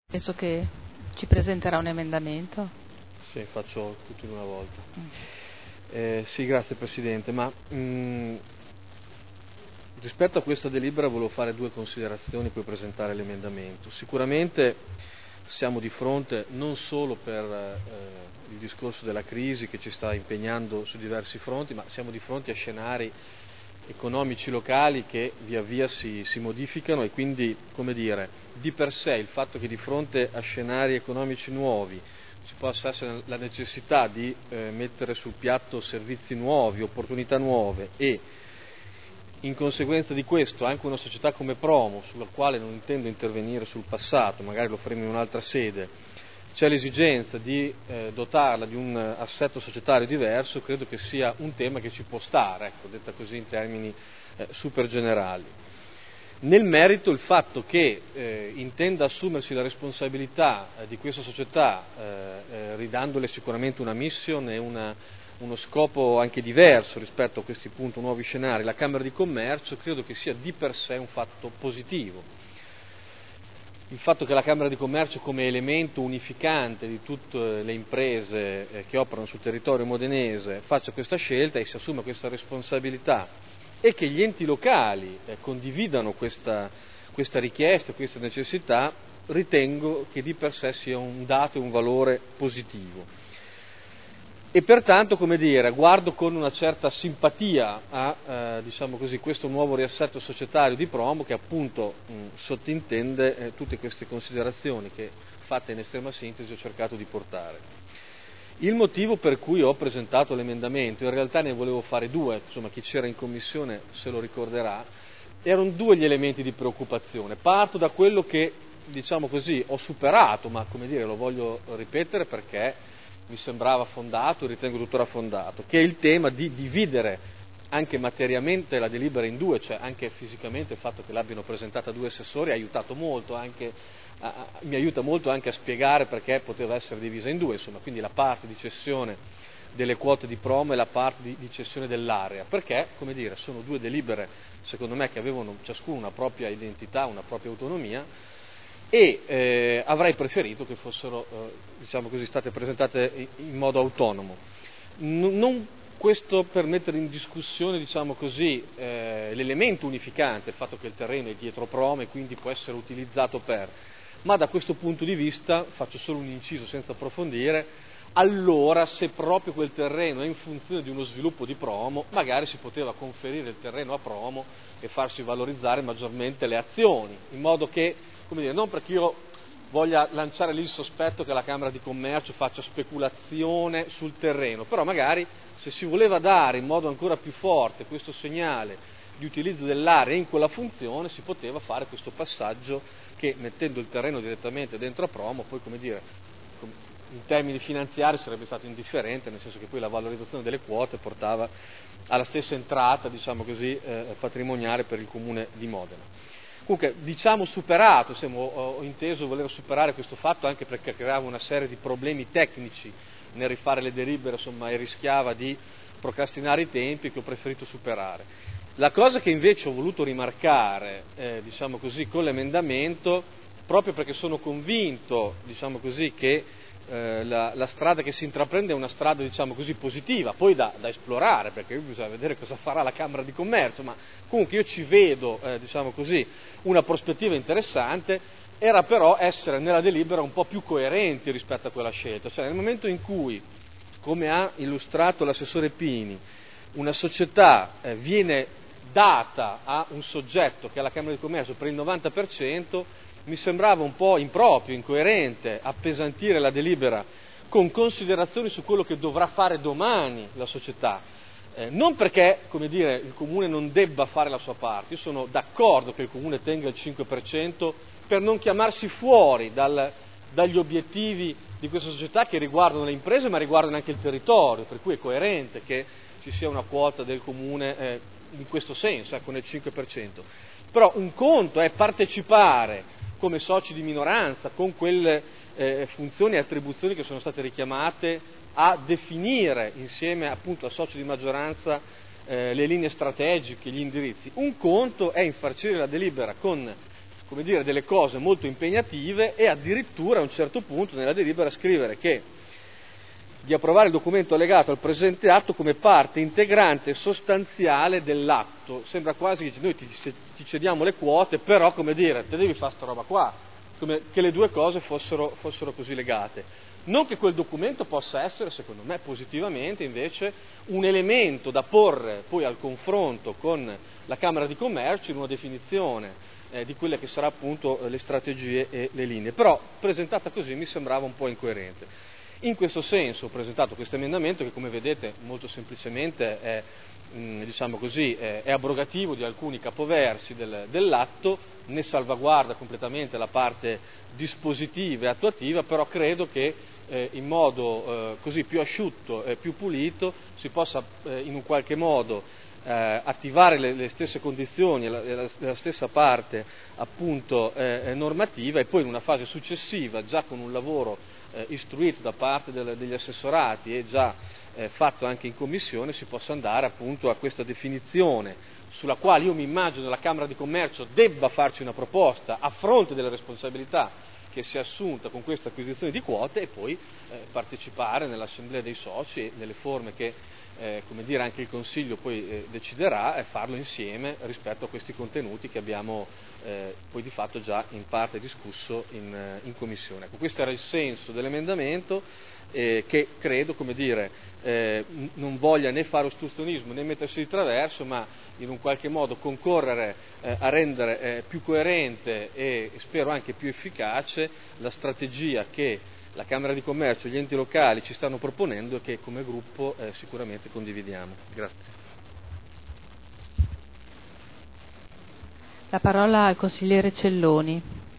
Penso che ci presenterà un emendamento. Sì, faccio tutto in una volta. Sì, grazie Presidente, ma rispetto a questa delibera volevo fare due considerazioni e poi presentare l'emendamento. Sicuramente siamo di fronte non solo per il discorso della crisi che ci sta impegnando su diversi fronti, ma siamo di fronte a scenari economici locali che via via si modificano e quindi, come dire, di per sé il fatto che di fronte a scenari economici nuovi ci possa essere la necessità di mettere sul piatto servizi nuovi, opportunità nuove e in conseguenza di questo anche una società come Promo, sulla quale non intendo intervenire sul passato, magari lo faremo in un'altra sede, c'è l'esigenza di dotarla di un assetto societario diverso, credo che sia un tema che ci può stare, ecco, detta così in termini super generali. Nel merito il fatto che intenda assumersi la responsabilità di questa società, ridandole sicuramente una mission e uno scopo anche diverso rispetto a questi appunto nuovi scenari, la Camera di Commercio, credo che sia di per sé un fatto positivo. Il fatto che la Camera di Commercio come elemento unificante di tutte le imprese che operano sul territorio modenese faccia questa scelta e si assuma questa responsabilità e che gli enti locali condividano questa richiesta, questa necessità, ritengo che di per sé sia un dato e un valore positivo. E pertanto, come dire, guardo con una certa simpatia a diciamo così, questo nuovo riassetto societario di Promo che appunto sottintende tutte queste considerazioni che, fatte in estrema sintesi, ho cercato di portare. Il motivo per cui ho presentato l'emendamento, in realtà ne volevo fare due, insomma chi c'era in commissione se lo ricorderà, erano due gli elementi di preoccupazione. Parto da quello che, diciamo così, ho superato, ma come dire, lo voglio ripetere perché mi sembrava fondato e ritengo tuttora fondato, che è il tema di dividere anche materialmente la delibera in due, cioè anche fisicamente il fatto che l'abbiano presentata due assessori ha aiutato molto anche, mi aiuta molto anche a spiegare perché poteva essere divisa in due, insomma, quindi la parte di cessione delle quote di Promo e la parte di cessione dell'area, perché, come dire, sono due delibere, secondo me, che avevano ciascuno una propria identità, una propria autonomia, e avrei preferito che fossero diciamo così, state presentate in modo autonomo. Non questo per mettere in discussione diciamo così, l'elemento unificante, il fatto che il terreno è dietro Promo e quindi può essere utilizzato ma da questo punto di vista, faccio solo un inciso senza approfondire, allora se proprio quel terreno è in funzione di uno sviluppo di Promo, magari si poteva conferire il terreno a Promo e farsi valorizzare maggiormente le azioni, in modo che, come dire, non perché io voglia lanciare lì il sospetto che la Camera di Commercio faccia speculazione sul terreno, però magari se si voleva dare in modo ancora più forte questo segnale di utilizzo dell'area in quella funzione, si poteva fare questo passaggio che mettendo il terreno direttamente dentro a Promo, poi come dire, in termini finanziari sarebbe stato indifferente, nel senso che poi la valorizzazione delle quote portava alla stessa entrata, diciamo così, patrimoniale per il Comune di Modena. Comunque, diciamo superato, ho inteso voler superare questo fatto anche perché creava una serie di problemi tecnici nel rifare le delibere, insomma, e rischiava di procrastinare i tempi che ho preferito superare. La cosa che invece ho voluto rimarcare, diciamo così, con l'emendamento, proprio perché sono convinto, diciamo così, che la strada che si intraprende è una strada, diciamo così, positiva, poi da esplorare, perché bisogna vedere cosa farà la Camera di Commercio, ma comunque io ci vedo, diciamo così, una prospettiva interessante, era però essere nella delibera un po' più coerenti rispetto a quella scelta, cioè nel momento in cui, come ha illustrato l'assessore Pini, una società viene data a un soggetto che è la Camera di Commercio per il 90%, mi sembrava un po' improprio, incoerente, appesantire la delibera con considerazioni su quello che dovrà fare domani la società. Non perché, come dire, il Comune non debba fare la sua parte, io sono d'accordo che il Comune tenga il 5% per non chiamarsi fuori dagli obiettivi di questa società che riguardano le imprese ma riguardano anche il territorio, per cui è coerente che ci sia una quota del Comune in questo senso, con il 5%. Però un conto è partecipare come soci di minoranza, con quelle funzioni e attribuzioni che sono state richiamate a definire insieme appunto a soci di maggioranza le linee strategiche, gli indirizzi. Un conto è infarcire la delibera con come dire, delle cose molto impegnative e addirittura a un certo punto nella delibera scrivere che di approvare il documento allegato al presente atto come parte integrante e sostanziale dell'atto. Sembra quasi che noi ti cediamo le quote, però, come dire, te devi fare sta roba qua, come che le due cose fossero così legate. Non che quel documento possa essere, secondo me, positivamente invece un elemento da porre poi al confronto con la Camera di Commercio in una definizione di quelle che sarà appunto le strategie e le linee. Però presentata così mi sembrava un po' incoerente. In questo senso ho presentato questo emendamento che, come vedete, molto semplicemente è, diciamo così, è abrogativo di alcuni capoversi dell'atto, ne salvaguarda completamente la parte dispositiva e attuativa, però credo che in modo così più asciutto e più pulito si possa in un qualche modo attivare le stesse condizioni e la stessa parte appunto normativa, e poi in una fase successiva, già con un lavoro istruito da parte degli assessorati e già fatto anche in commissione, si possa andare appunto a questa definizione sulla quale io mi immagino la Camera di Commercio debba farci una proposta a fronte delle responsabilità che si è assunta con questa acquisizione di quote, e poi partecipare nell'assemblea dei soci nelle forme che come dire, anche il Consiglio poi deciderà, e farlo insieme rispetto a questi contenuti che abbiamo poi di fatto già in parte discusso in Commissione. Ecco, questo era il senso dell'emendamento, che credo, come dire, non voglia né fare ostruzionismo né mettersi di traverso, ma in un qualche modo concorrere a rendere più coerente e spero anche più efficace la strategia che la Camera di Commercio e gli enti locali ci stanno proponendo e che come gruppo sicuramente condividiamo. Grazie. La parola al consigliere Celloni.